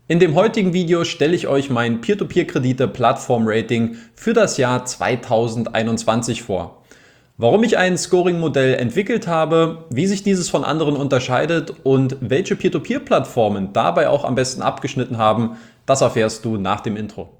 In dem heutigen Video stelle ich euch mein Peer-to-Peer-Kredite-Plattform-Rating für das Jahr 2021 vor. Warum ich ein Scoring-Modell entwickelt habe, wie sich dieses von anderen unterscheidet und welche Peer-to-Peer-Plattformen dabei auch am besten abgeschnitten haben, das erfährst du nach dem Intro.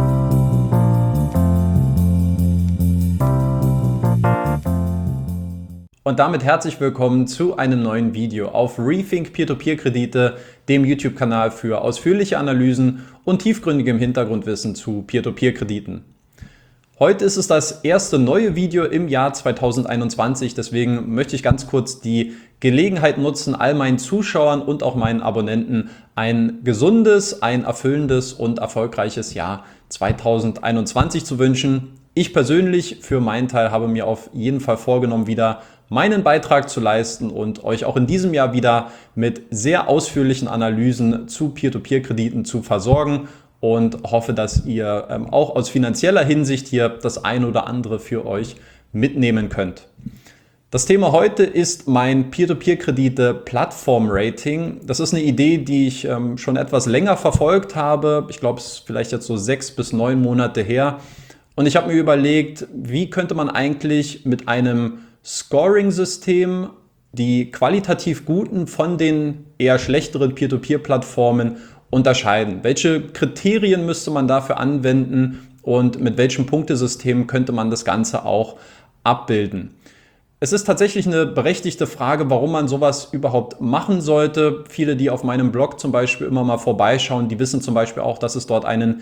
Und damit herzlich willkommen zu einem neuen Video auf Rethink Peer-to-Peer-Kredite, dem YouTube-Kanal für ausführliche Analysen und tiefgründigem Hintergrundwissen zu Peer-to-Peer-Krediten. Heute ist es das erste neue Video im Jahr 2021, deswegen möchte ich ganz kurz die Gelegenheit nutzen, all meinen Zuschauern und auch meinen Abonnenten ein gesundes, ein erfüllendes und erfolgreiches Jahr 2021 zu wünschen. Ich persönlich für meinen Teil habe mir auf jeden Fall vorgenommen, wieder meinen Beitrag zu leisten und euch auch in diesem Jahr wieder mit sehr ausführlichen Analysen zu Peer-to-Peer-Krediten zu versorgen und hoffe, dass ihr auch aus finanzieller Hinsicht hier das ein oder andere für euch mitnehmen könnt. Das Thema heute ist mein Peer-to-Peer-Kredite-Plattform-Rating. Das ist eine Idee, die ich schon etwas länger verfolgt habe. Ich glaube, es ist vielleicht jetzt so 6 bis 9 Monate her. Und ich habe mir überlegt, wie könnte man eigentlich mit einem Scoring-System die qualitativ guten von den eher schlechteren Peer-to-Peer-Plattformen unterscheiden. Welche Kriterien müsste man dafür anwenden und mit welchem Punktesystem könnte man das Ganze auch abbilden? Es ist tatsächlich eine berechtigte Frage, warum man sowas überhaupt machen sollte. Viele, die auf meinem Blog zum Beispiel immer mal vorbeischauen, die wissen zum Beispiel auch, dass es dort einen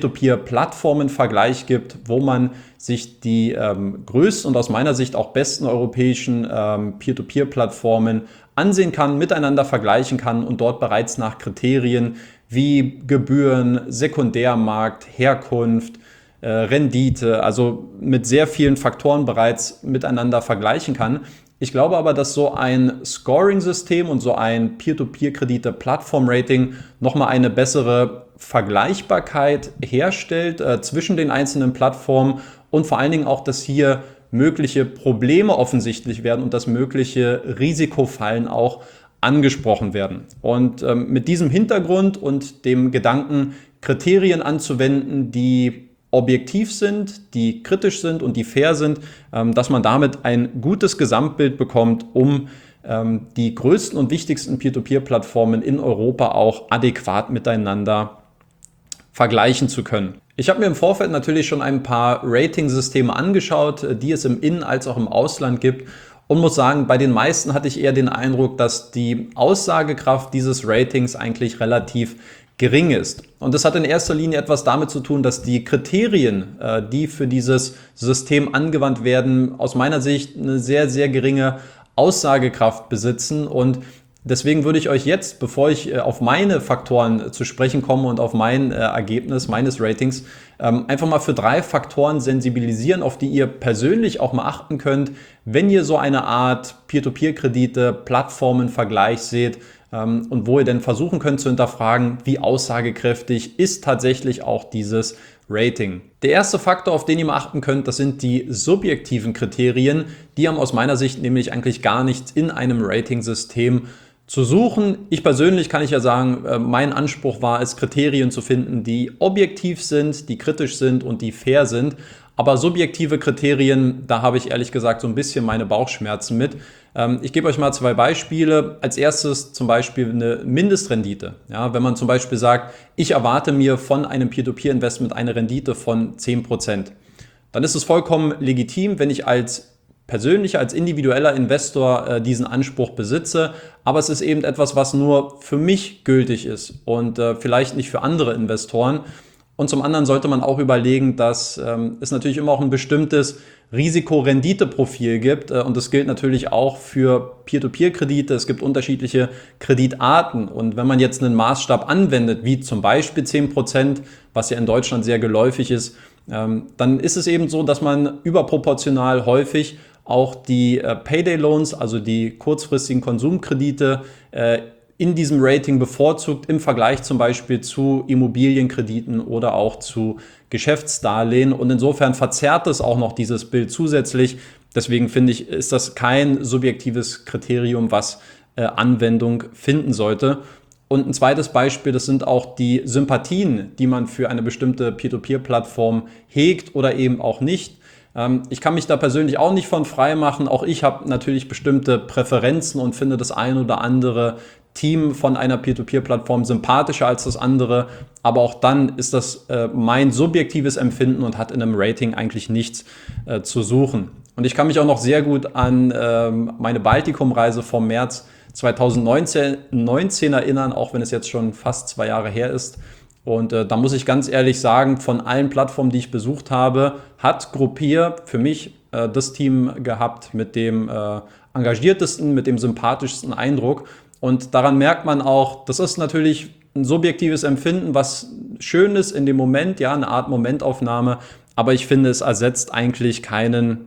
Peer-to-Peer-Plattformen-Vergleich gibt, wo man sich die größten und aus meiner Sicht auch besten europäischen Peer-to-Peer-Plattformen ansehen kann, miteinander vergleichen kann und dort bereits nach Kriterien wie Gebühren, Sekundärmarkt, Herkunft, Rendite, also mit sehr vielen Faktoren bereits miteinander vergleichen kann. Ich glaube aber, dass so ein Scoring-System und so ein Peer-to-Peer-Kredite-Plattform-Rating nochmal eine bessere Vergleichbarkeit herstellt zwischen den einzelnen Plattformen und vor allen Dingen auch, dass hier mögliche Probleme offensichtlich werden und dass mögliche Risikofallen auch angesprochen werden. Und mit diesem Hintergrund und dem Gedanken, Kriterien anzuwenden, die objektiv sind, die kritisch sind und die fair sind, dass man damit ein gutes Gesamtbild bekommt, um die größten und wichtigsten Peer-to-Peer-Plattformen in Europa auch adäquat miteinander vergleichen zu können. Ich habe mir im Vorfeld natürlich schon ein paar Rating-Systeme angeschaut, die es im In- als auch im Ausland gibt und muss sagen, bei den meisten hatte ich eher den Eindruck, dass die Aussagekraft dieses Ratings eigentlich relativ gering ist. Und das hat in erster Linie etwas damit zu tun, dass die Kriterien, die für dieses System angewandt werden, aus meiner Sicht eine sehr, sehr geringe Aussagekraft besitzen. Und deswegen würde ich euch jetzt, bevor ich auf meine Faktoren zu sprechen komme und auf mein Ergebnis meines Ratings, einfach mal für 3 Faktoren sensibilisieren, auf die ihr persönlich auch mal achten könnt, wenn ihr so eine Art Peer-to-Peer-Kredite, Plattformen-Vergleich seht, und wo ihr denn versuchen könnt zu hinterfragen, wie aussagekräftig ist tatsächlich auch dieses Rating. Der erste Faktor, auf den ihr mal achten könnt, das sind die subjektiven Kriterien. Die haben aus meiner Sicht nämlich eigentlich gar nichts in einem Rating-System zu suchen. Ich persönlich kann ich ja sagen, mein Anspruch war es, Kriterien zu finden, die objektiv sind, die kritisch sind und die fair sind. Aber subjektive Kriterien, da habe ich ehrlich gesagt so ein bisschen meine Bauchschmerzen mit. Ich gebe euch mal 2 Beispiele. Als erstes zum Beispiel eine Mindestrendite. Ja, wenn man zum Beispiel sagt, ich erwarte mir von einem Peer-to-Peer-Investment eine Rendite von 10%, dann ist es vollkommen legitim, wenn ich als individueller Investor diesen Anspruch besitze. Aber es ist eben etwas, was nur für mich gültig ist und vielleicht nicht für andere Investoren. Und zum anderen sollte man auch überlegen, dass es natürlich immer auch ein bestimmtes Risiko-Rendite-Profil gibt. Und das gilt natürlich auch für Peer-to-Peer-Kredite. Es gibt unterschiedliche Kreditarten. Und wenn man jetzt einen Maßstab anwendet, wie zum Beispiel 10%, was ja in Deutschland sehr geläufig ist, dann ist es eben so, dass man überproportional häufig auch die Payday-Loans, also die kurzfristigen Konsumkredite, in diesem Rating bevorzugt im Vergleich zum Beispiel zu Immobilienkrediten oder auch zu Geschäftsdarlehen. Und insofern verzerrt es auch noch dieses Bild zusätzlich. Deswegen finde ich, ist das kein subjektives Kriterium, was Anwendung finden sollte. Und ein zweites Beispiel, das sind auch die Sympathien, die man für eine bestimmte Peer-to-Peer-Plattform hegt oder eben auch nicht. Ich kann mich da persönlich auch nicht von frei machen. Auch ich habe natürlich bestimmte Präferenzen und finde das ein oder andere Team von einer Peer-to-Peer-Plattform sympathischer als das andere. Aber auch dann ist das mein subjektives Empfinden und hat in einem Rating eigentlich nichts zu suchen. Und ich kann mich auch noch sehr gut an meine Baltikum-Reise vom März 2019 erinnern, auch wenn es jetzt schon fast 2 Jahre her ist. Und da muss ich ganz ehrlich sagen, von allen Plattformen, die ich besucht habe, hat Gruppier für mich das Team gehabt mit dem engagiertesten, mit dem sympathischsten Eindruck. Und daran merkt man auch, das ist natürlich ein subjektives Empfinden, was schön ist in dem Moment, ja, eine Art Momentaufnahme. Aber ich finde, es ersetzt eigentlich keinen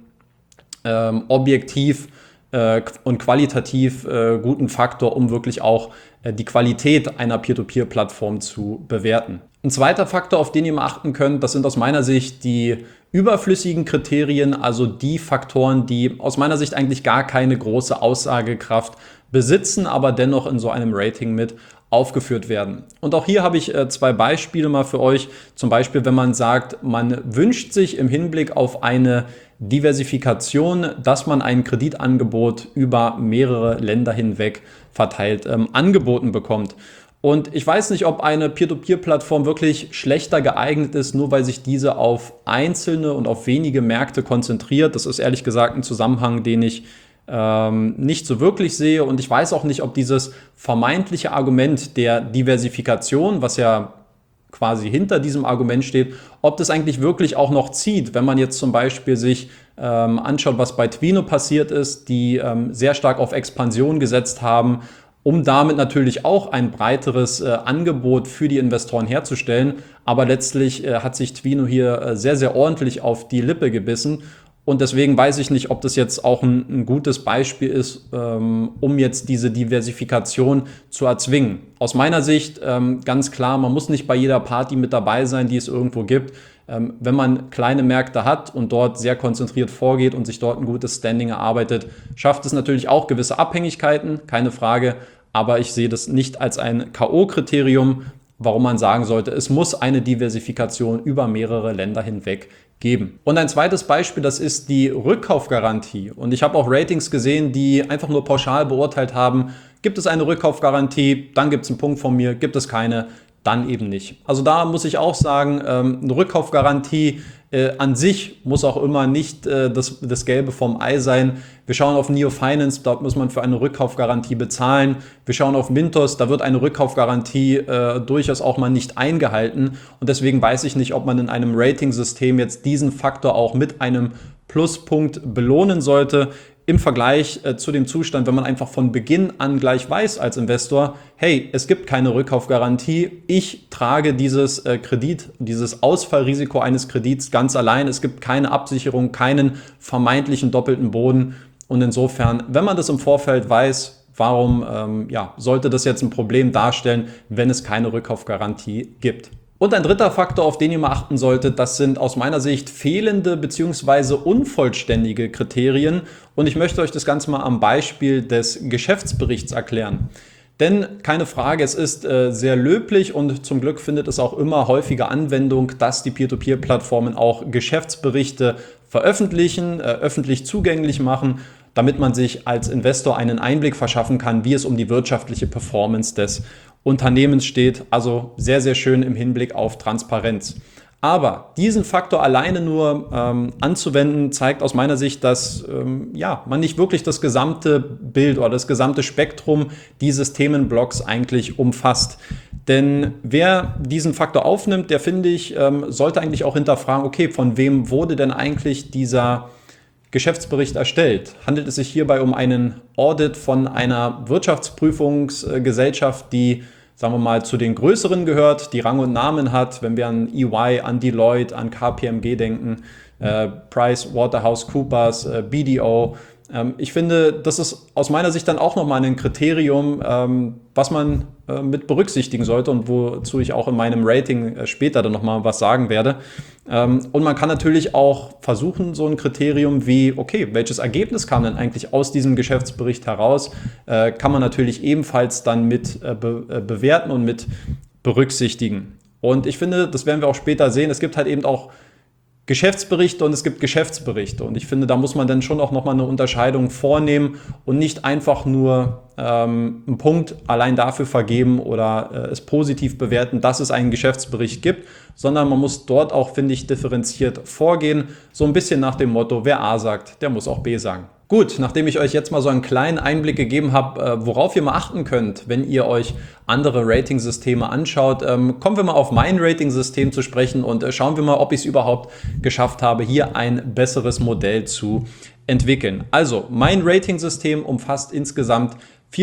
objektiv und qualitativ guten Faktor, um wirklich auch die Qualität einer Peer-to-Peer-Plattform zu bewerten. Ein zweiter Faktor, auf den ihr mal achten könnt, das sind aus meiner Sicht die überflüssigen Kriterien, also die Faktoren, die aus meiner Sicht eigentlich gar keine große Aussagekraft besitzen, aber dennoch in so einem Rating mit aufgeführt werden. Und auch hier habe ich 2 Beispiele mal für euch. Zum Beispiel, wenn man sagt, man wünscht sich im Hinblick auf eine Diversifikation, dass man ein Kreditangebot über mehrere Länder hinweg verteilt angeboten bekommt. Und ich weiß nicht, ob eine Peer-to-Peer-Plattform wirklich schlechter geeignet ist, nur weil sich diese auf einzelne und auf wenige Märkte konzentriert. Das ist ehrlich gesagt ein Zusammenhang, den ich nicht so wirklich sehe. Und ich weiß auch nicht, ob dieses vermeintliche Argument der Diversifikation, was ja quasi hinter diesem Argument steht, ob das eigentlich wirklich auch noch zieht, wenn man jetzt zum Beispiel sich anschaut, was bei Twino passiert ist, die sehr stark auf Expansion gesetzt haben, um damit natürlich auch ein breiteres Angebot für die Investoren herzustellen. Aber letztlich hat sich Twino hier sehr, sehr ordentlich auf die Lippe gebissen. Und deswegen weiß ich nicht, ob das jetzt auch ein gutes Beispiel ist, um jetzt diese Diversifikation zu erzwingen. Aus meiner Sicht ganz klar, man muss nicht bei jeder Party mit dabei sein, die es irgendwo gibt. Wenn man kleine Märkte hat und dort sehr konzentriert vorgeht und sich dort ein gutes Standing erarbeitet, schafft es natürlich auch gewisse Abhängigkeiten, keine Frage. Aber ich sehe das nicht als ein K.O.-Kriterium, warum man sagen sollte, es muss eine Diversifikation über mehrere Länder hinweg geben. Und ein zweites Beispiel, das ist die Rückkaufgarantie. Und ich habe auch Ratings gesehen, die einfach nur pauschal beurteilt haben, gibt es eine Rückkaufgarantie, dann gibt es einen Punkt von mir, gibt es keine, dann eben nicht. Also da muss ich auch sagen, eine Rückkaufgarantie an sich muss auch immer nicht das Gelbe vom Ei sein. Wir schauen auf Neo Finance, dort muss man für eine Rückkaufgarantie bezahlen. Wir schauen auf Mintos, da wird eine Rückkaufgarantie durchaus auch mal nicht eingehalten. Und deswegen weiß ich nicht, ob man in einem Rating-System jetzt diesen Faktor auch mit einem Pluspunkt belohnen sollte. Im Vergleich zu dem Zustand, wenn man einfach von Beginn an gleich weiß als Investor, hey, es gibt keine Rückkaufgarantie, ich trage dieses dieses Ausfallrisiko eines Kredits ganz allein, es gibt keine Absicherung, keinen vermeintlichen doppelten Boden und insofern, wenn man das im Vorfeld weiß, warum sollte das jetzt ein Problem darstellen, wenn es keine Rückkaufgarantie gibt? Und ein dritter Faktor, auf den ihr mal achten solltet, das sind aus meiner Sicht fehlende bzw. unvollständige Kriterien. Und ich möchte euch das Ganze mal am Beispiel des Geschäftsberichts erklären. Denn keine Frage, es ist sehr löblich und zum Glück findet es auch immer häufiger Anwendung, dass die Peer-to-Peer-Plattformen auch Geschäftsberichte veröffentlichen, öffentlich zugänglich machen, damit man sich als Investor einen Einblick verschaffen kann, wie es um die wirtschaftliche Performance des Unternehmens steht. Also sehr, sehr schön im Hinblick auf Transparenz. Aber diesen Faktor alleine nur anzuwenden, zeigt aus meiner Sicht, dass man nicht wirklich das gesamte Bild oder das gesamte Spektrum dieses Themenblocks eigentlich umfasst. Denn wer diesen Faktor aufnimmt, der finde ich, sollte eigentlich auch hinterfragen, okay, von wem wurde denn eigentlich dieser Geschäftsbericht erstellt? Handelt es sich hierbei um einen Audit von einer Wirtschaftsprüfungsgesellschaft, die, sagen wir mal, zu den größeren gehört, die Rang und Namen hat, wenn wir an EY, an Deloitte, an KPMG denken, PricewaterhouseCoopers, BDO, Ich finde, das ist aus meiner Sicht dann auch nochmal ein Kriterium, was man mit berücksichtigen sollte und wozu ich auch in meinem Rating später dann nochmal was sagen werde. Und man kann natürlich auch versuchen, so ein Kriterium wie, okay, welches Ergebnis kam denn eigentlich aus diesem Geschäftsbericht heraus, kann man natürlich ebenfalls dann mit bewerten und mit berücksichtigen. Und ich finde, das werden wir auch später sehen, es gibt halt eben auch Geschäftsberichte und es gibt Geschäftsberichte. Und ich finde, da muss man dann schon auch nochmal eine Unterscheidung vornehmen und nicht einfach nur einen Punkt allein dafür vergeben oder es positiv bewerten, dass es einen Geschäftsbericht gibt, sondern man muss dort auch, finde ich, differenziert vorgehen. So ein bisschen nach dem Motto, wer A sagt, der muss auch B sagen. Gut, nachdem ich euch jetzt mal so einen kleinen Einblick gegeben habe, worauf ihr mal achten könnt, wenn ihr euch andere Ratingsysteme anschaut, kommen wir mal auf mein Ratingsystem zu sprechen und schauen wir mal, ob ich es überhaupt geschafft habe, hier ein besseres Modell zu entwickeln. Also, mein Ratingsystem umfasst insgesamt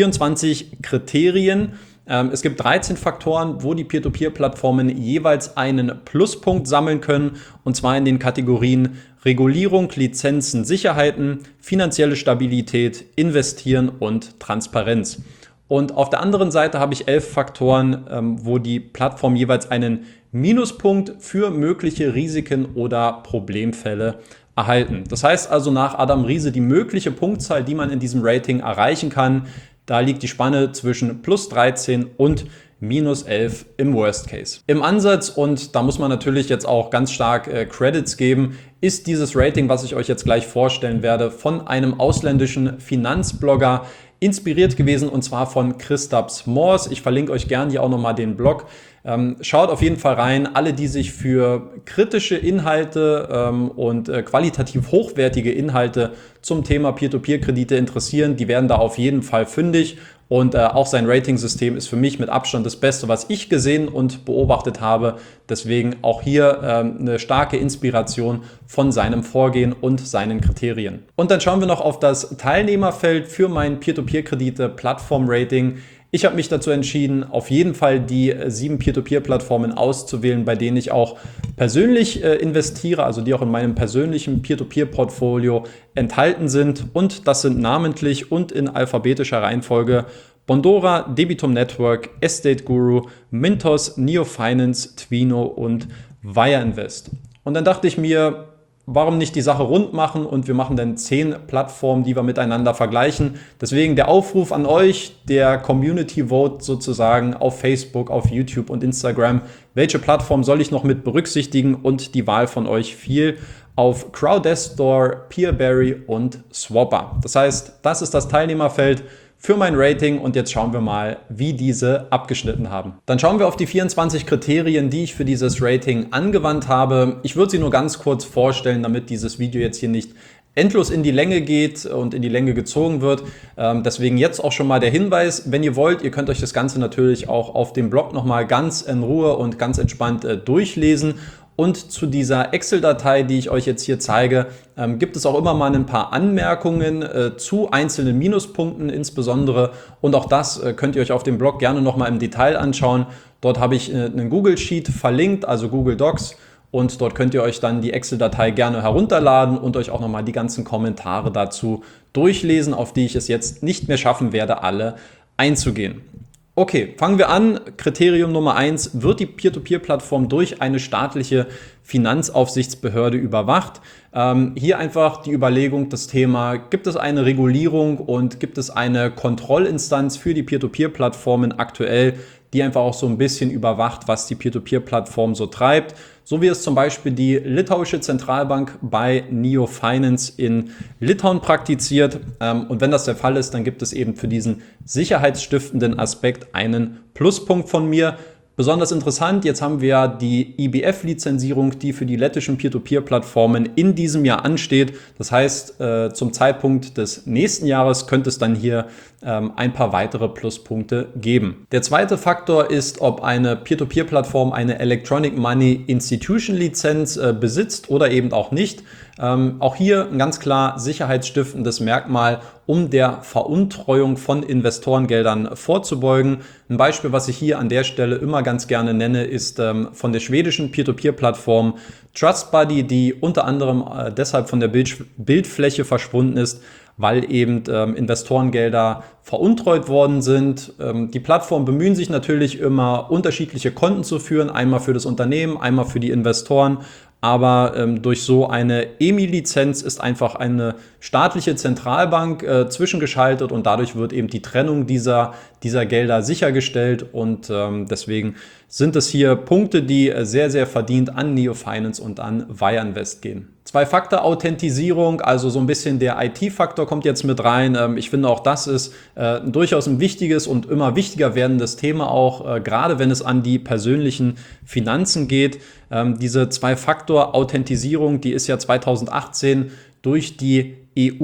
24 Kriterien. Es gibt 13 Faktoren, wo die Peer-to-Peer-Plattformen jeweils einen Pluspunkt sammeln können, und zwar in den Kategorien Regulierung, Lizenzen, Sicherheiten, finanzielle Stabilität, Investieren und Transparenz. Und auf der anderen Seite habe ich 11 Faktoren, wo die Plattform jeweils einen Minuspunkt für mögliche Risiken oder Problemfälle erhalten. Das heißt also nach Adam Riese die mögliche Punktzahl, die man in diesem Rating erreichen kann, da liegt die Spanne zwischen plus 13 und minus 11 im Worst Case. Im Ansatz, und da muss man natürlich jetzt auch ganz stark Credits geben, ist dieses Rating, was ich euch jetzt gleich vorstellen werde, von einem ausländischen Finanzblogger inspiriert gewesen, und zwar von Kristaps Moors. Ich verlinke euch gerne hier auch nochmal den Blog. Schaut auf jeden Fall rein. Alle, die sich für kritische Inhalte und qualitativ hochwertige Inhalte zum Thema Peer-to-Peer-Kredite interessieren, die werden da auf jeden Fall fündig. Und auch sein Ratingsystem ist für mich mit Abstand das Beste, was ich gesehen und beobachtet habe. Deswegen auch hier eine starke Inspiration von seinem Vorgehen und seinen Kriterien. Und dann schauen wir noch auf das Teilnehmerfeld für mein Peer-to-Peer-Kredite-Plattform-Rating. Ich habe mich dazu entschieden, auf jeden Fall die 7 Peer-to-Peer-Plattformen auszuwählen, bei denen ich auch persönlich investiere, also die auch in meinem persönlichen Peer-to-Peer-Portfolio enthalten sind. Und das sind namentlich und in alphabetischer Reihenfolge Bondora, Debitum Network, Estate Guru, Mintos, Neo Finance, Twino und Wire Invest. Und dann dachte ich mir, warum nicht die Sache rund machen, und wir machen dann 10 Plattformen, die wir miteinander vergleichen. Deswegen der Aufruf an euch, der Community Vote sozusagen auf Facebook, auf YouTube und Instagram. Welche Plattform soll ich noch mit berücksichtigen? Und die Wahl von euch fiel auf Crowdestor, Peerberry und Swapper. Das heißt, das ist das Teilnehmerfeld für mein Rating, und jetzt schauen wir mal, wie diese abgeschnitten haben. Dann schauen wir auf die 24 Kriterien, die ich für dieses Rating angewandt habe. Ich würde sie nur ganz kurz vorstellen, damit dieses Video jetzt hier nicht endlos in die Länge geht und in die Länge gezogen wird. Deswegen jetzt auch schon mal der Hinweis, wenn ihr wollt, ihr könnt euch das Ganze natürlich auch auf dem Blog nochmal ganz in Ruhe und ganz entspannt durchlesen. Und zu dieser Excel-Datei, die ich euch jetzt hier zeige, gibt es auch immer mal ein paar Anmerkungen zu einzelnen Minuspunkten insbesondere. Und auch das könnt ihr euch auf dem Blog gerne nochmal im Detail anschauen. Dort habe ich einen Google Sheet verlinkt, also Google Docs. Und dort könnt ihr euch dann die Excel-Datei gerne herunterladen und euch auch nochmal die ganzen Kommentare dazu durchlesen, auf die ich es jetzt nicht mehr schaffen werde, alle einzugehen. Okay, fangen wir an. Kriterium Nummer 1: Wird die Peer-to-Peer-Plattform durch eine staatliche Finanzaufsichtsbehörde überwacht? Hier einfach die Überlegung, das Thema, gibt es eine Regulierung und gibt es eine Kontrollinstanz für die Peer-to-Peer-Plattformen aktuell, die einfach auch so ein bisschen überwacht, was die Peer-to-Peer-Plattform so treibt. So wie es zum Beispiel die litauische Zentralbank bei Neo Finance in Litauen praktiziert. Und wenn das der Fall ist, dann gibt es eben für diesen sicherheitsstiftenden Aspekt einen Pluspunkt von mir. Besonders interessant, jetzt haben wir ja die IBF-Lizenzierung, die für die lettischen Peer-to-Peer-Plattformen in diesem Jahr ansteht. Das heißt, zum Zeitpunkt des nächsten Jahres könnte es dann hier ein paar weitere Pluspunkte geben. Der zweite Faktor ist, ob eine Peer-to-Peer-Plattform eine Electronic Money Institution Lizenz besitzt oder eben auch nicht. Auch hier ein ganz klar sicherheitsstiftendes Merkmal, um der Veruntreuung von Investorengeldern vorzubeugen. Ein Beispiel, was ich hier an der Stelle immer ganz gerne nenne, ist von der schwedischen Peer-to-Peer-Plattform TrustBuddy, die unter anderem deshalb von der Bildfläche verschwunden ist, weil eben Investorengelder veruntreut worden sind. Die Plattformen bemühen sich natürlich immer, unterschiedliche Konten zu führen, einmal für das Unternehmen, einmal für die Investoren. Aber durch so eine EMI-Lizenz ist einfach eine staatliche Zentralbank zwischengeschaltet und dadurch wird eben die Trennung dieser Gelder sichergestellt. Und deswegen sind es hier Punkte, die sehr, sehr verdient an Neo Finance und an Wire Invest gehen. Zwei-Faktor-Authentisierung, also so ein bisschen der IT-Faktor kommt jetzt mit rein. Ich finde auch, das ist durchaus ein wichtiges und immer wichtiger werdendes Thema auch, gerade wenn es an die persönlichen Finanzen geht. Diese Zwei-Faktor-Authentisierung, die ist ja 2018 durch die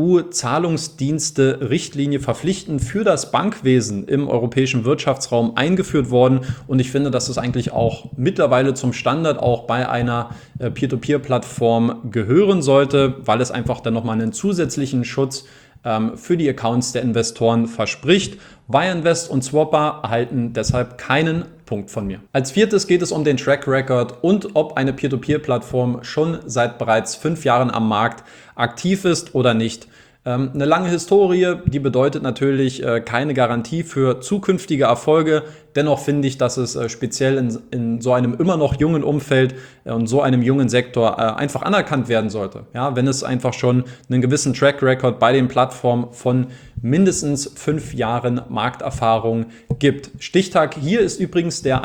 EU-Zahlungsdienste-Richtlinie verpflichtend für das Bankwesen im europäischen Wirtschaftsraum eingeführt worden. Und ich finde, dass es eigentlich auch mittlerweile zum Standard auch bei einer Peer-to-Peer-Plattform gehören sollte, weil es einfach dann nochmal einen zusätzlichen Schutz für die Accounts der Investoren verspricht. Wire Invest und Swapper erhalten deshalb keinen Punkt von mir. Als viertes geht es um den Track Record und ob eine Peer-to-Peer-Plattform schon seit bereits 5 Jahren am Markt aktiv ist oder nicht. Eine lange Historie, die bedeutet natürlich keine Garantie für zukünftige Erfolge. Dennoch finde ich, dass es speziell in so einem immer noch jungen Umfeld und so einem jungen Sektor einfach anerkannt werden sollte. Ja, wenn es einfach schon einen gewissen Track Record bei den Plattformen von mindestens 5 Jahren Markterfahrung gibt. Stichtag hier ist übrigens der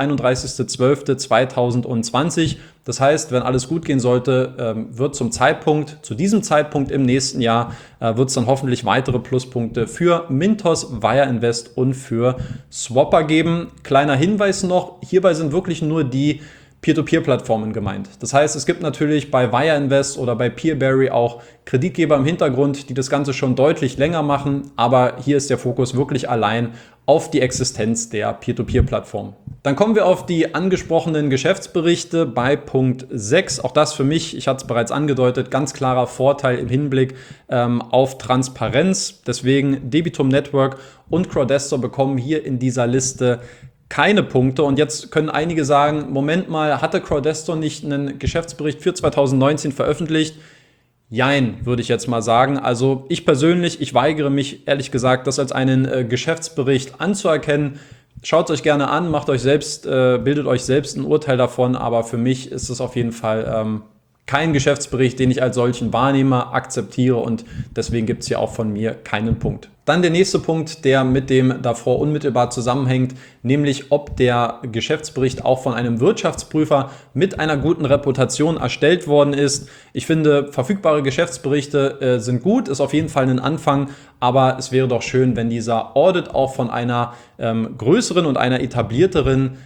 31.12.2020. Das heißt, wenn alles gut gehen sollte, wird zu diesem Zeitpunkt im nächsten Jahr, wird es dann hoffentlich weitere Pluspunkte für Mintos, Wire Invest und für Swapper geben. Kleiner Hinweis noch, hierbei sind wirklich nur die Peer-to-Peer-Plattformen gemeint. Das heißt, es gibt natürlich bei Wire Invest oder bei Peerberry auch Kreditgeber im Hintergrund, die das Ganze schon deutlich länger machen, aber hier ist der Fokus wirklich allein auf die Existenz der Peer-to-Peer-Plattform. Dann kommen wir auf die angesprochenen Geschäftsberichte bei Punkt 6. Auch das für mich, ich hatte es bereits angedeutet, ganz klarer Vorteil im Hinblick auf Transparenz. Deswegen Debitum Network und Crowdestor bekommen hier in dieser Liste keine Punkte. Und jetzt können einige sagen, Moment mal, hatte Crowdestor nicht einen Geschäftsbericht für 2019 veröffentlicht? Jein, würde ich jetzt mal sagen. Also ich persönlich, ich weigere mich ehrlich gesagt, das als einen Geschäftsbericht anzuerkennen. Schaut es euch gerne an, bildet euch selbst ein Urteil davon, aber für mich ist es auf jeden Fall kein Geschäftsbericht, den ich als solchen wahrnehme, akzeptiere und deswegen gibt es hier auch von mir keinen Punkt. Dann der nächste Punkt, der mit dem davor unmittelbar zusammenhängt, nämlich ob der Geschäftsbericht auch von einem Wirtschaftsprüfer mit einer guten Reputation erstellt worden ist. Ich finde, verfügbare Geschäftsberichte sind gut, ist auf jeden Fall ein Anfang, aber es wäre doch schön, wenn dieser Audit auch von einer größeren und einer etablierteren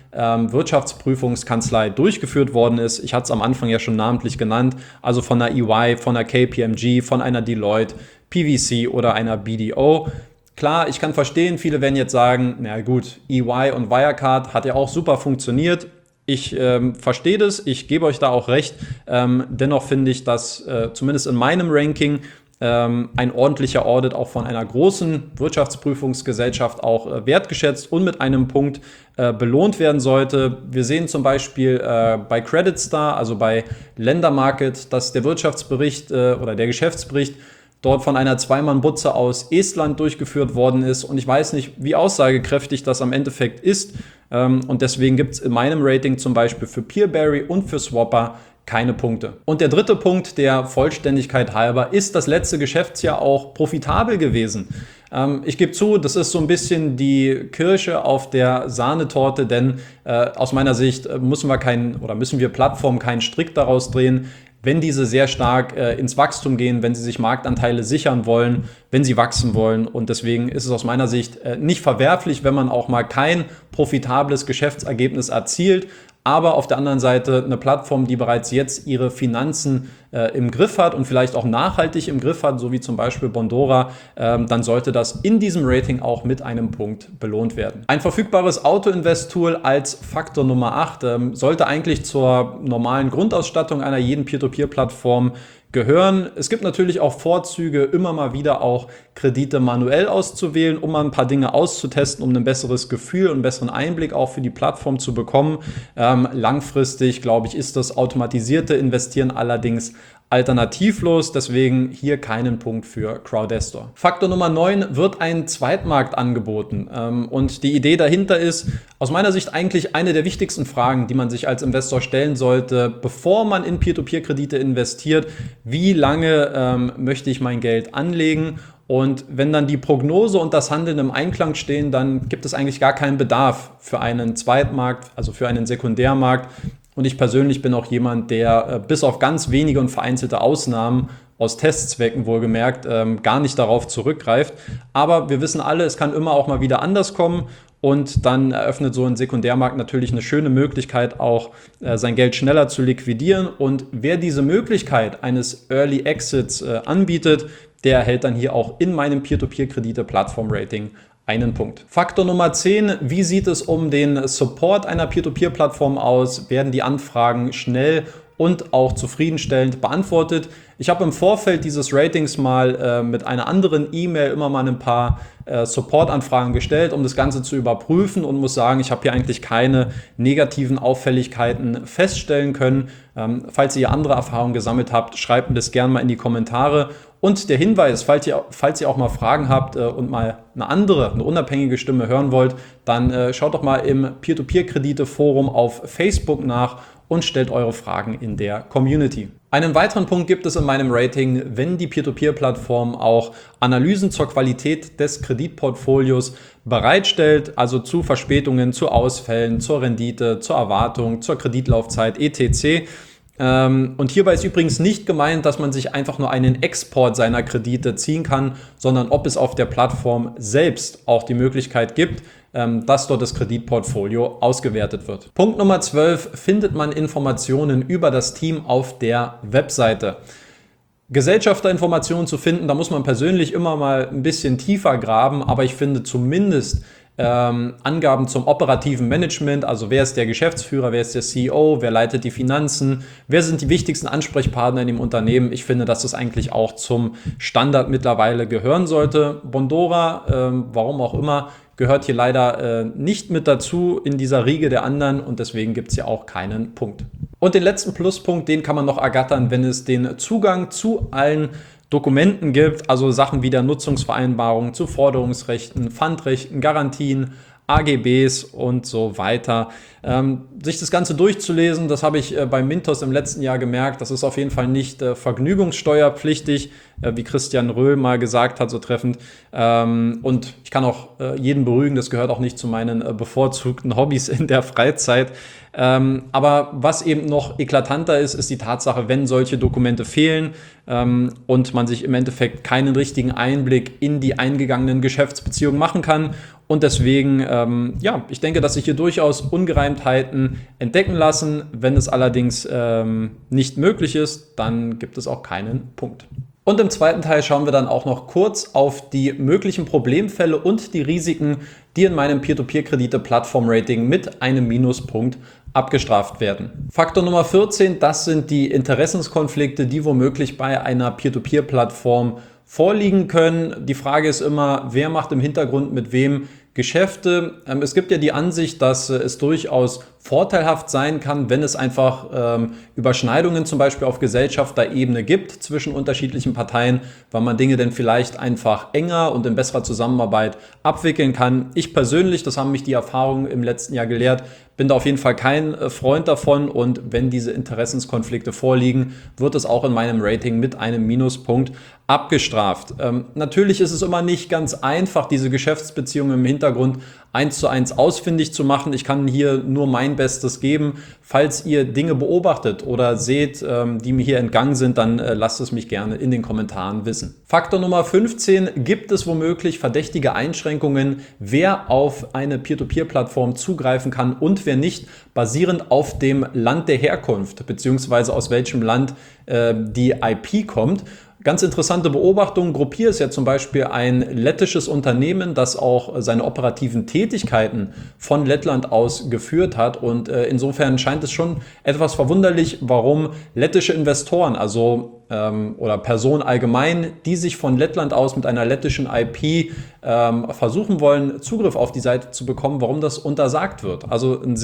Wirtschaftsprüfungskanzlei durchgeführt worden ist. Ich hatte es am Anfang ja schon namentlich genannt, also von einer EY, von einer KPMG, von einer Deloitte, PwC oder einer BDO. Klar, ich kann verstehen, viele werden jetzt sagen, na gut, EY und Wirecard hat ja auch super funktioniert. Ich verstehe das, ich gebe euch da auch recht. Dennoch finde ich, dass zumindest in meinem Ranking ein ordentlicher Audit auch von einer großen Wirtschaftsprüfungsgesellschaft auch wertgeschätzt und mit einem Punkt belohnt werden sollte. Wir sehen zum Beispiel bei CreditStar, also bei Ländermarket, dass der Wirtschaftsbericht oder der Geschäftsbericht dort von einer Zweimann-Butze aus Estland durchgeführt worden ist. Und ich weiß nicht, wie aussagekräftig das am Endeffekt ist. Und deswegen gibt es in meinem Rating zum Beispiel für Peerberry und für Swapper keine Punkte. Und der dritte Punkt, der Vollständigkeit halber, ist das letzte Geschäftsjahr auch profitabel gewesen. Ich gebe zu, das ist so ein bisschen die Kirsche auf der Sahnetorte, denn aus meiner Sicht müssen wir Plattformen keinen Strick daraus drehen, wenn diese sehr stark ins Wachstum gehen, wenn sie sich Marktanteile sichern wollen, wenn sie wachsen wollen. Und deswegen ist es aus meiner Sicht nicht verwerflich, wenn man auch mal kein profitables Geschäftsergebnis erzielt. Aber auf der anderen Seite eine Plattform, die bereits jetzt ihre Finanzen im Griff hat und vielleicht auch nachhaltig im Griff hat, so wie zum Beispiel Bondora, dann sollte das in diesem Rating auch mit einem Punkt belohnt werden. Ein verfügbares Auto-Invest-Tool als Faktor Nummer 8 sollte eigentlich zur normalen Grundausstattung einer jeden Peer-to-Peer-Plattform gehören. Es gibt natürlich auch Vorzüge, immer mal wieder auch Kredite manuell auszuwählen, um mal ein paar Dinge auszutesten, um ein besseres Gefühl und einen besseren Einblick auch für die Plattform zu bekommen. Langfristig, glaube ich, ist das automatisierte Investieren allerdings alternativlos, deswegen hier keinen Punkt für Crowdestor. Faktor Nummer 9, wird ein Zweitmarkt angeboten. Und die Idee dahinter ist aus meiner Sicht eigentlich eine der wichtigsten Fragen, die man sich als Investor stellen sollte, bevor man in Peer-to-Peer-Kredite investiert. Wie lange möchte ich mein Geld anlegen? Und wenn dann die Prognose und das Handeln im Einklang stehen, dann gibt es eigentlich gar keinen Bedarf für einen Zweitmarkt, also für einen Sekundärmarkt. Und ich persönlich bin auch jemand, der bis auf ganz wenige und vereinzelte Ausnahmen aus Testzwecken wohlgemerkt gar nicht darauf zurückgreift. Aber wir wissen alle, es kann immer auch mal wieder anders kommen. Und dann eröffnet so ein Sekundärmarkt natürlich eine schöne Möglichkeit, auch sein Geld schneller zu liquidieren. Und wer diese Möglichkeit eines Early Exits anbietet, der erhält dann hier auch in meinem Peer-to-Peer-Kredite-Plattform-Rating einen Punkt. Faktor Nummer 10, wie sieht es um den Support einer Peer-to-Peer-Plattform aus? Werden die Anfragen schnell und auch zufriedenstellend beantwortet? Ich habe im Vorfeld dieses Ratings mal mit einer anderen E-Mail immer mal ein paar Support-Anfragen gestellt, um das Ganze zu überprüfen und muss sagen, ich habe hier eigentlich keine negativen Auffälligkeiten feststellen können. Falls ihr andere Erfahrungen gesammelt habt, schreibt mir das gerne mal in die Kommentare. Und der Hinweis, falls ihr auch mal Fragen habt und mal eine unabhängige Stimme hören wollt, dann schaut doch mal im Peer-to-Peer-Kredite-Forum auf Facebook nach und stellt eure Fragen in der Community. Einen weiteren Punkt gibt es in meinem Rating, wenn die Peer-to-Peer-Plattform auch Analysen zur Qualität des Kreditportfolios bereitstellt, also zu Verspätungen, zu Ausfällen, zur Rendite, zur Erwartung, zur Kreditlaufzeit etc. Und hierbei ist übrigens nicht gemeint, dass man sich einfach nur einen Export seiner Kredite ziehen kann, sondern ob es auf der Plattform selbst auch die Möglichkeit gibt, dass dort das Kreditportfolio ausgewertet wird. Punkt Nummer 12, findet man Informationen über das Team auf der Webseite. Gesellschafterinformationen zu finden, da muss man persönlich immer mal ein bisschen tiefer graben, aber ich finde zumindest Angaben zum operativen Management, also wer ist der Geschäftsführer, wer ist der CEO, wer leitet die Finanzen, wer sind die wichtigsten Ansprechpartner in dem Unternehmen. Ich finde, dass das eigentlich auch zum Standard mittlerweile gehören sollte. Bondora, warum auch immer, gehört hier leider nicht mit dazu in dieser Riege der anderen und deswegen gibt es hier auch keinen Punkt. Und den letzten Pluspunkt, den kann man noch ergattern, wenn es den Zugang zu allen Dokumenten gibt, also Sachen wie der Nutzungsvereinbarung zu Forderungsrechten, Pfandrechten, Garantien, AGBs und so weiter. Sich das Ganze durchzulesen, das habe ich bei Mintos im letzten Jahr gemerkt, das ist auf jeden Fall nicht vergnügungssteuerpflichtig, wie Christian Röhl mal gesagt hat, so treffend. Und ich kann auch jeden beruhigen, das gehört auch nicht zu meinen bevorzugten Hobbys in der Freizeit. Aber was eben noch eklatanter ist, ist die Tatsache, wenn solche Dokumente fehlen und man sich im Endeffekt keinen richtigen Einblick in die eingegangenen Geschäftsbeziehungen machen kann. Und deswegen, ich denke, dass sich hier durchaus Ungereimtheiten entdecken lassen. Wenn es allerdings nicht möglich ist, dann gibt es auch keinen Punkt. Und im zweiten Teil schauen wir dann auch noch kurz auf die möglichen Problemfälle und die Risiken, die in meinem Peer-to-Peer-Kredite-Plattform-Rating mit einem Minuspunkt abgestraft werden. Faktor Nummer 14, das sind die Interessenskonflikte, die womöglich bei einer Peer-to-Peer-Plattform vorliegen können. Die Frage ist immer, wer macht im Hintergrund mit wem Geschäfte. Es gibt ja die Ansicht, dass es durchaus vorteilhaft sein kann, wenn es einfach Überschneidungen zum Beispiel auf Gesellschafterebene gibt zwischen unterschiedlichen Parteien, weil man Dinge dann vielleicht einfach enger und in besserer Zusammenarbeit abwickeln kann. Ich persönlich, das haben mich die Erfahrungen im letzten Jahr gelehrt, bin da auf jeden Fall kein Freund davon und wenn diese Interessenskonflikte vorliegen, wird es auch in meinem Rating mit einem Minuspunkt abgestraft. Natürlich ist es immer nicht ganz einfach, diese Geschäftsbeziehungen im Hintergrund 1:1 ausfindig zu machen. Ich kann hier nur mein Bestes geben. Falls ihr Dinge beobachtet oder seht, die mir hier entgangen sind, dann lasst es mich gerne in den Kommentaren wissen. Faktor Nummer 15, gibt es womöglich verdächtige Einschränkungen, wer auf eine Peer-to-Peer-Plattform zugreifen kann und wer nicht, basierend auf dem Land der Herkunft bzw. aus welchem Land die IP kommt. Ganz interessante Beobachtung. Gruppier ist ja zum Beispiel ein lettisches Unternehmen, das auch seine operativen Tätigkeiten von Lettland aus geführt hat. Und insofern scheint es schon etwas verwunderlich, warum lettische Investoren, oder Personen allgemein, die sich von Lettland aus mit einer lettischen IP versuchen wollen, Zugriff auf die Seite zu bekommen, warum das untersagt wird. Also eine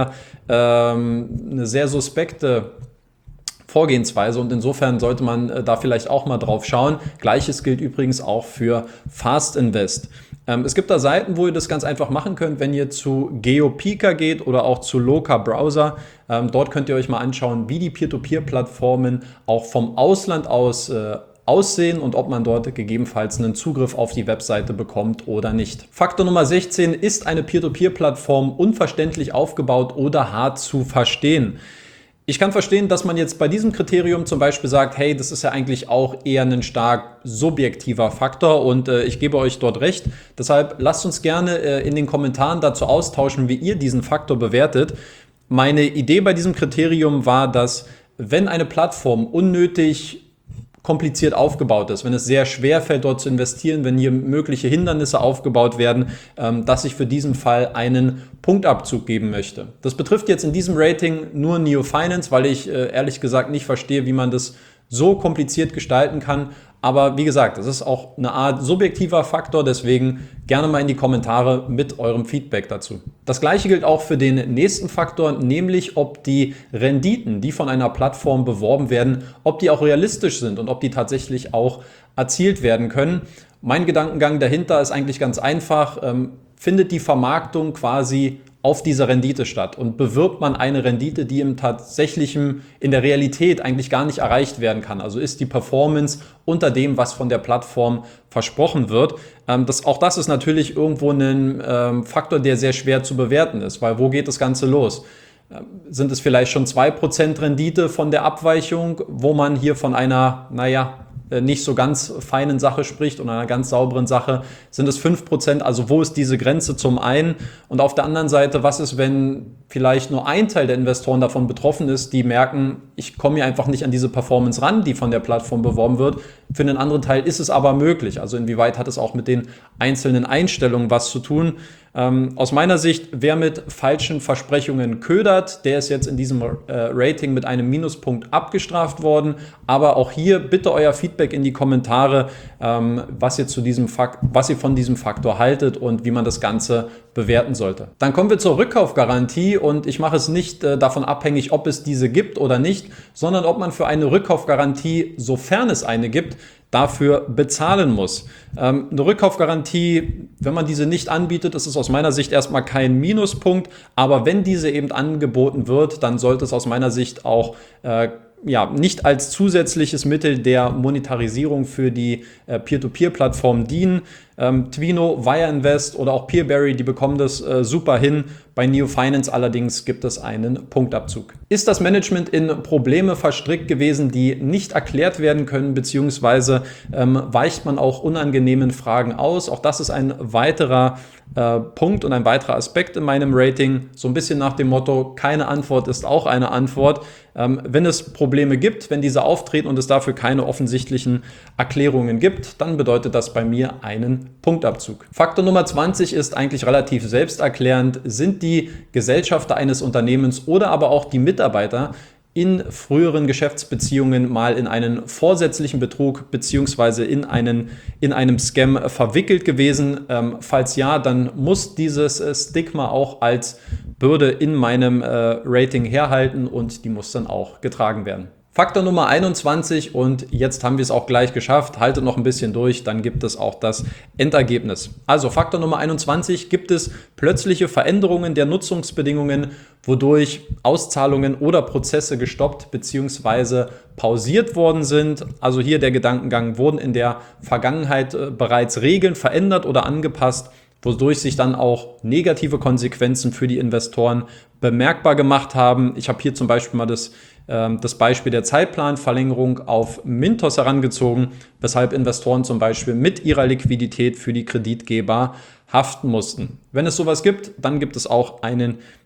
sehr suspekte Vorgehensweise und insofern sollte man da vielleicht auch mal drauf schauen. Gleiches gilt übrigens auch für Fast Invest. Es gibt da Seiten, wo ihr das ganz einfach machen könnt, wenn ihr zu GeoPika geht oder auch zu Loka Browser. Dort könnt ihr euch mal anschauen, wie die Peer-to-Peer-Plattformen auch vom Ausland aus aussehen und ob man dort gegebenenfalls einen Zugriff auf die Webseite bekommt oder nicht. Faktor Nummer 16, ist eine Peer-to-Peer-Plattform unverständlich aufgebaut oder hart zu verstehen? Ich kann verstehen, dass man jetzt bei diesem Kriterium zum Beispiel sagt, hey, das ist ja eigentlich auch eher ein stark subjektiver Faktor und ich gebe euch dort recht. Deshalb lasst uns gerne in den Kommentaren dazu austauschen, wie ihr diesen Faktor bewertet. Meine Idee bei diesem Kriterium war, dass wenn eine Plattform unnötig kompliziert aufgebaut ist, wenn es sehr schwer fällt, dort zu investieren, wenn hier mögliche Hindernisse aufgebaut werden, dass ich für diesen Fall einen Punktabzug geben möchte. Das betrifft jetzt in diesem Rating nur Neo Finance, weil ich ehrlich gesagt nicht verstehe, wie man das so kompliziert gestalten kann. Aber wie gesagt, das ist auch eine Art subjektiver Faktor, deswegen gerne mal in die Kommentare mit eurem Feedback dazu. Das gleiche gilt auch für den nächsten Faktor, nämlich ob die Renditen, die von einer Plattform beworben werden, ob die auch realistisch sind und ob die tatsächlich auch erzielt werden können. Mein Gedankengang dahinter ist eigentlich ganz einfach. Findet die Vermarktung quasi auf diese Rendite statt und bewirbt man eine Rendite, die in der Realität eigentlich gar nicht erreicht werden kann. Also ist die Performance unter dem, was von der Plattform versprochen wird. Auch das ist natürlich irgendwo ein Faktor, der sehr schwer zu bewerten ist, weil wo geht das Ganze los? Sind es vielleicht schon 2% Rendite von der Abweichung, wo man hier von einer, nicht so ganz feinen Sache spricht und einer ganz sauberen Sache, sind es 5%, also wo ist diese Grenze zum einen? Und auf der anderen Seite, was ist, wenn vielleicht nur ein Teil der Investoren davon betroffen ist, die merken, ich komme hier einfach nicht an diese Performance ran, die von der Plattform beworben wird. Für einen anderen Teil ist es aber möglich. Also inwieweit hat es auch mit den einzelnen Einstellungen was zu tun? Aus meiner Sicht, wer mit falschen Versprechungen ködert, der ist jetzt in diesem Rating mit einem Minuspunkt abgestraft worden. Aber auch hier bitte euer Feedback in die Kommentare, was ihr von diesem Faktor haltet und wie man das Ganze bewerten sollte. Dann kommen wir zur Rückkaufgarantie und ich mache es nicht davon abhängig, ob es diese gibt oder nicht, sondern ob man für eine Rückkaufgarantie, sofern es eine gibt, dafür bezahlen muss. Eine Rückkaufgarantie, wenn man diese nicht anbietet, ist es aus meiner Sicht erstmal kein Minuspunkt, aber wenn diese eben angeboten wird, dann sollte es aus meiner Sicht auch nicht als zusätzliches Mittel der Monetarisierung für die Peer-to-Peer-Plattform dienen. Twino, Wire Invest oder auch Peerberry, die bekommen das super hin. Bei Neo Finance allerdings gibt es einen Punktabzug. Ist das Management in Probleme verstrickt gewesen, die nicht erklärt werden können, beziehungsweise weicht man auch unangenehmen Fragen aus? Auch das ist ein weiterer Punkt und ein weiterer Aspekt in meinem Rating. So ein bisschen nach dem Motto, keine Antwort ist auch eine Antwort. Wenn es Probleme gibt, wenn diese auftreten und es dafür keine offensichtlichen Erklärungen gibt, dann bedeutet das bei mir einen Punktabzug. Faktor Nummer 20 ist eigentlich relativ selbsterklärend. Sind die Gesellschafter eines Unternehmens oder aber auch die Mitarbeiter in früheren Geschäftsbeziehungen mal in einen vorsätzlichen Betrug bzw. in einem Scam verwickelt gewesen? Falls ja, dann muss dieses Stigma auch als Bürde in meinem Rating herhalten und die muss dann auch getragen werden. Faktor Nummer 21 und jetzt haben wir es auch gleich geschafft. Haltet noch ein bisschen durch, dann gibt es auch das Endergebnis. Also Faktor Nummer 21, gibt es plötzliche Veränderungen der Nutzungsbedingungen, wodurch Auszahlungen oder Prozesse gestoppt bzw. pausiert worden sind. Also hier der Gedankengang, wurden in der Vergangenheit bereits Regeln verändert oder angepasst, wodurch sich dann auch negative Konsequenzen für die Investoren bemerkbar gemacht haben. Ich habe hier zum Beispiel mal das Beispiel der Zeitplanverlängerung auf Mintos herangezogen, weshalb Investoren zum Beispiel mit ihrer Liquidität für die Kreditgeber haften mussten. Wenn es sowas gibt, dann gibt es auch einen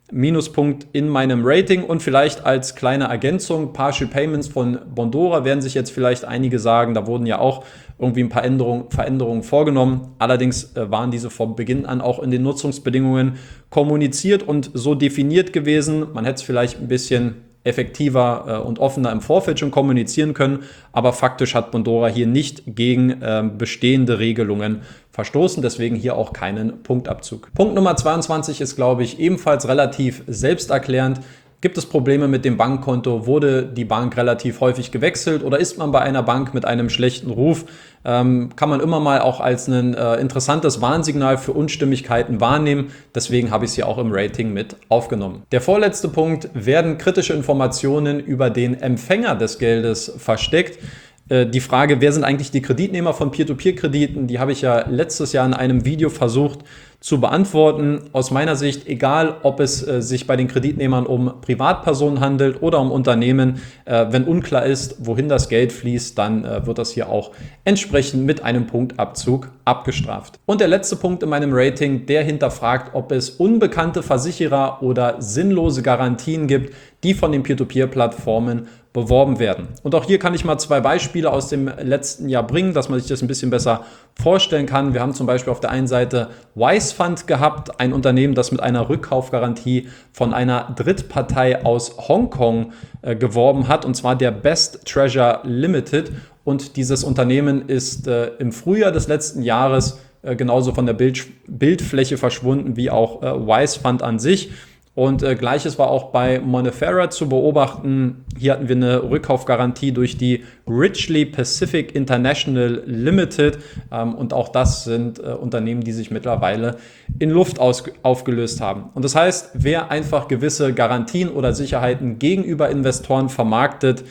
Minuspunkt in meinem Rating. Und vielleicht als kleine Ergänzung, Partial Payments von Bondora, werden sich jetzt vielleicht einige sagen, da wurden ja auch irgendwie ein paar Veränderungen vorgenommen. Allerdings waren diese von Beginn an auch in den Nutzungsbedingungen kommuniziert und so definiert gewesen. Man hätte es vielleicht ein bisschen effektiver und offener im Vorfeld schon kommunizieren können, aber faktisch hat Bondora hier nicht gegen bestehende Regelungen verstoßen, deswegen hier auch keinen Punktabzug. Punkt Nummer 22 ist, glaube ich, ebenfalls relativ selbsterklärend. Gibt es Probleme mit dem Bankkonto? Wurde die Bank relativ häufig gewechselt oder ist man bei einer Bank mit einem schlechten Ruf? Kann man immer mal auch als ein interessantes Warnsignal für Unstimmigkeiten wahrnehmen. Deswegen habe ich es hier auch im Rating mit aufgenommen. Der vorletzte Punkt: Werden kritische Informationen über den Empfänger des Geldes versteckt? Die Frage, wer sind eigentlich die Kreditnehmer von Peer-to-Peer-Krediten, die habe ich ja letztes Jahr in einem Video versucht zu beantworten. Aus meiner Sicht, egal ob es sich bei den Kreditnehmern um Privatpersonen handelt oder um Unternehmen, wenn unklar ist, wohin das Geld fließt, dann wird das hier auch entsprechend mit einem Punktabzug abgestraft. Und der letzte Punkt in meinem Rating, der hinterfragt, ob es unbekannte Versicherer oder sinnlose Garantien gibt, die von den Peer-to-Peer-Plattformen beworben werden. Und auch hier kann ich mal zwei Beispiele aus dem letzten Jahr bringen, dass man sich das ein bisschen besser vorstellen kann. Wir haben zum Beispiel auf der einen Seite Wise Fund gehabt, ein Unternehmen, das mit einer Rückkaufgarantie von einer Drittpartei aus Hongkong geworben hat, und zwar der Best Treasure Limited. Und dieses Unternehmen ist im Frühjahr des letzten Jahres genauso von der Bildfläche verschwunden wie auch Wise Fund an sich. Und Gleiches war auch bei Monefera zu beobachten. Hier hatten wir eine Rückkaufgarantie durch die Richley Pacific International Limited. Und auch das sind Unternehmen, die sich mittlerweile in Luft aufgelöst haben. Und das heißt, wer einfach gewisse Garantien oder Sicherheiten gegenüber Investoren vermarktet,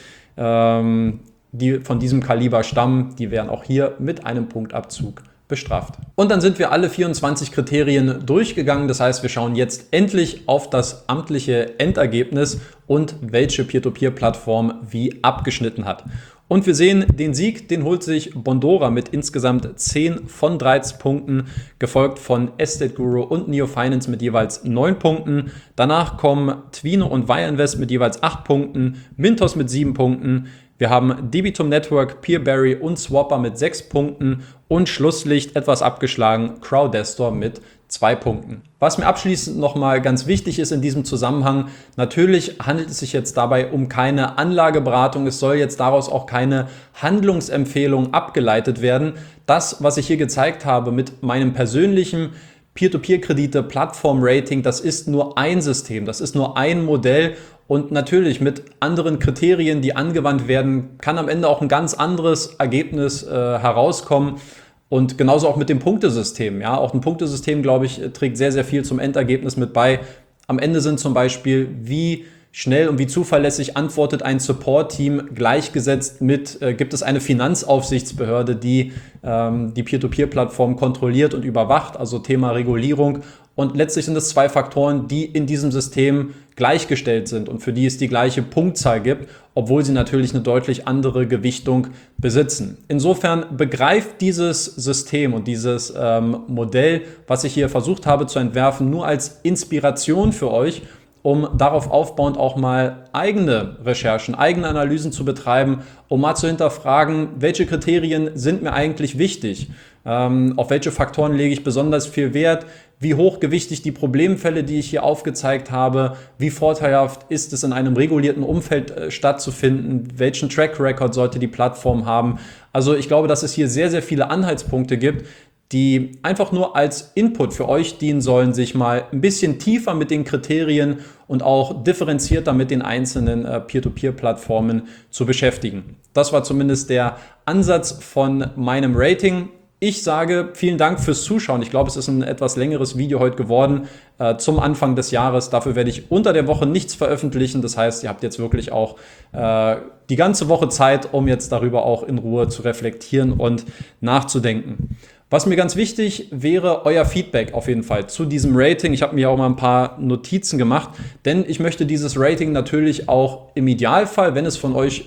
die von diesem Kaliber stammen, die werden auch hier mit einem Punktabzug bestraft. Und dann sind wir alle 24 Kriterien durchgegangen. Das heißt, wir schauen jetzt endlich auf das amtliche Endergebnis und welche Peer-to-Peer-Plattform wie abgeschnitten hat. Und wir sehen, den Sieg, den holt sich Bondora mit insgesamt 10 von 13 Punkten, gefolgt von Estate Guru und Neo Finance mit jeweils 9 Punkten. Danach kommen Twino und Wire Invest mit jeweils 8 Punkten, Mintos mit 7 Punkten. Wir haben Debitum Network, Peerberry und Swapper mit 6 Punkten und Schlusslicht etwas abgeschlagen, Crowdestor mit 2 Punkten. Was mir abschließend nochmal ganz wichtig ist in diesem Zusammenhang: Natürlich handelt es sich jetzt dabei um keine Anlageberatung. Es soll jetzt daraus auch keine Handlungsempfehlung abgeleitet werden. Das, was ich hier gezeigt habe mit meinem persönlichen Peer-to-Peer-Kredite-Plattform-Rating, das ist nur ein System, das ist nur ein Modell. Und natürlich mit anderen Kriterien, die angewandt werden, kann am Ende auch ein ganz anderes Ergebnis herauskommen. Und genauso auch mit dem Punktesystem. Ja, auch ein Punktesystem, glaube ich, trägt sehr, sehr viel zum Endergebnis mit bei. Am Ende sind zum Beispiel, wie schnell und wie zuverlässig antwortet ein Support-Team, gleichgesetzt mit, gibt es eine Finanzaufsichtsbehörde, die die Peer-to-Peer-Plattform kontrolliert und überwacht, also Thema Regulierung. Und letztlich sind es zwei Faktoren, die in diesem System gleichgestellt sind und für die es die gleiche Punktzahl gibt, obwohl sie natürlich eine deutlich andere Gewichtung besitzen. Insofern begreift dieses System und dieses Modell, was ich hier versucht habe zu entwerfen, nur als Inspiration für euch, um darauf aufbauend auch mal eigene Recherchen, eigene Analysen zu betreiben, um mal zu hinterfragen, welche Kriterien sind mir eigentlich wichtig, auf welche Faktoren lege ich besonders viel Wert, wie hochgewichtig die Problemfälle, die ich hier aufgezeigt habe, wie vorteilhaft ist es, in einem regulierten Umfeld stattzufinden, welchen Track Record sollte die Plattform haben. Also ich glaube, dass es hier sehr, sehr viele Anhaltspunkte gibt, die einfach nur als Input für euch dienen sollen, sich mal ein bisschen tiefer mit den Kriterien und auch differenzierter mit den einzelnen Peer-to-Peer-Plattformen zu beschäftigen. Das war zumindest der Ansatz von meinem Rating. Ich sage vielen Dank fürs Zuschauen. Ich glaube, es ist ein etwas längeres Video heute geworden zum Anfang des Jahres. Dafür werde ich unter der Woche nichts veröffentlichen. Das heißt, ihr habt jetzt wirklich auch die ganze Woche Zeit, um jetzt darüber auch in Ruhe zu reflektieren und nachzudenken. Was mir ganz wichtig wäre, euer Feedback auf jeden Fall zu diesem Rating. Ich habe mir auch mal ein paar Notizen gemacht, denn ich möchte dieses Rating natürlich auch im Idealfall, wenn es von euch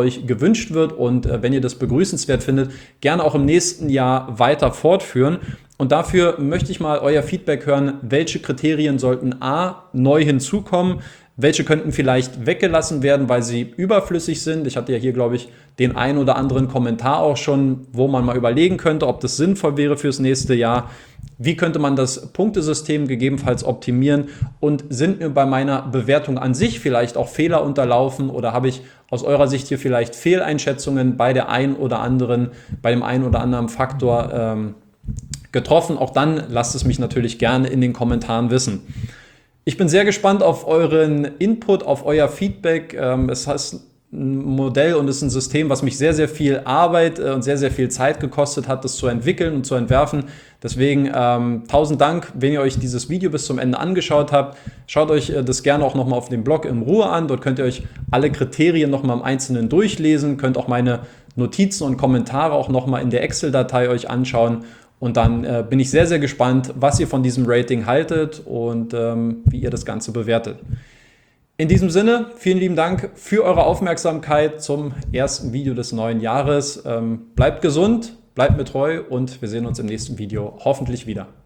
gewünscht wird und wenn ihr das begrüßenswert findet, gerne auch im nächsten Jahr weiter fortführen. Und dafür möchte ich mal euer Feedback hören, welche Kriterien sollten A neu hinzukommen, welche könnten vielleicht weggelassen werden, weil sie überflüssig sind. Ich hatte ja hier, glaube ich, den ein oder anderen Kommentar auch schon, wo man mal überlegen könnte, ob das sinnvoll wäre fürs nächste Jahr. Wie könnte man das Punktesystem gegebenenfalls optimieren und sind mir bei meiner Bewertung an sich vielleicht auch Fehler unterlaufen oder habe ich aus eurer Sicht hier vielleicht Fehleinschätzungen bei dem einen oder anderen Faktor getroffen? Auch dann lasst es mich natürlich gerne in den Kommentaren wissen. Ich bin sehr gespannt auf euren Input, auf euer Feedback. Es ist ein Modell und es ist ein System, was mich sehr, sehr viel Arbeit und sehr, sehr viel Zeit gekostet hat, das zu entwickeln und zu entwerfen. Deswegen 1000 Dank, wenn ihr euch dieses Video bis zum Ende angeschaut habt. Schaut euch das gerne auch nochmal auf dem Blog in Ruhe an. Dort könnt ihr euch alle Kriterien nochmal im Einzelnen durchlesen, könnt auch meine Notizen und Kommentare auch nochmal in der Excel-Datei euch anschauen. Und dann bin ich sehr, sehr gespannt, was ihr von diesem Rating haltet und wie ihr das Ganze bewertet. In diesem Sinne, vielen lieben Dank für eure Aufmerksamkeit zum ersten Video des neuen Jahres. Bleibt gesund, bleibt mir treu und wir sehen uns im nächsten Video hoffentlich wieder.